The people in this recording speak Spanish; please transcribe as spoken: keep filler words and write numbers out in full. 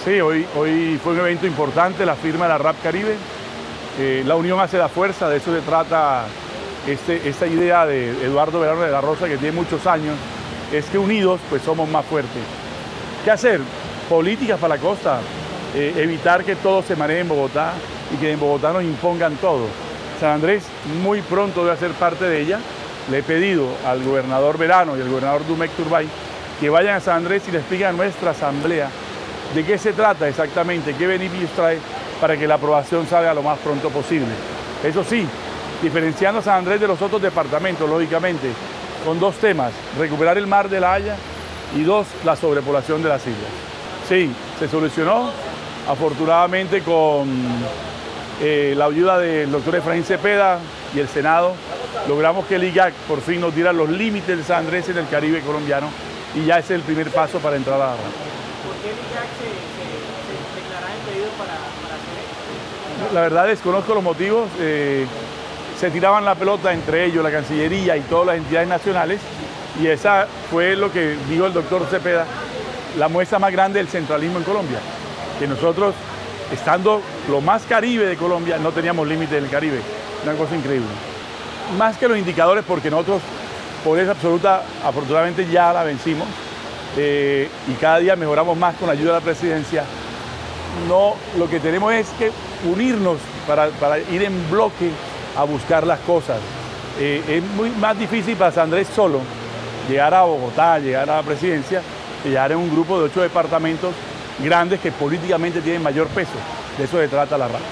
Sí, hoy, hoy fue un evento importante, la firma de la R A P Caribe. Eh, la unión hace la fuerza, de eso se trata este, esta idea de Eduardo Verano de la Rosa, que tiene muchos años, es que unidos pues somos más fuertes. ¿Qué hacer? Políticas para la costa, eh, evitar que todo se maree en Bogotá y que en Bogotá nos impongan todo. San Andrés muy pronto debe ser parte de ella. Le he pedido al gobernador Verano y al gobernador Dumec Turbay que vayan a San Andrés y le expliquen a nuestra asamblea de qué se trata exactamente, qué beneficios trae para que la aprobación salga lo más pronto posible. Eso sí, diferenciando a San Andrés de los otros departamentos, lógicamente, con dos temas: recuperar el mar de La Haya y dos, la sobrepoblación de las islas. Sí, se solucionó, afortunadamente con eh, la ayuda del doctor Efraín Cepeda y el Senado, logramos que el I G A C por fin nos diera los límites de San Andrés en el Caribe colombiano y ya ese es el primer paso para entrar a la R A P. ¿Por qué el I G A C se, se, se declarará impedido para, para hacer esto? La verdad desconozco los motivos. Eh, se tiraban la pelota entre ellos, la Cancillería y todas las entidades nacionales, y esa fue lo que dijo el doctor Cepeda, la muestra más grande del centralismo en Colombia, que nosotros, estando lo más caribe de Colombia, no teníamos límite en el Caribe. Una cosa increíble. Más que los indicadores, porque nosotros, por esa absoluta, afortunadamente ya la vencimos, eh, y cada día mejoramos más con la ayuda de la presidencia. No, lo que tenemos es que unirnos para, para ir en bloque a buscar las cosas. Eh, es muy más difícil para San Andrés solo llegar a Bogotá, llegar a la presidencia, que llegar en un grupo de ocho departamentos grandes que políticamente tienen mayor peso. De eso se trata la R A P.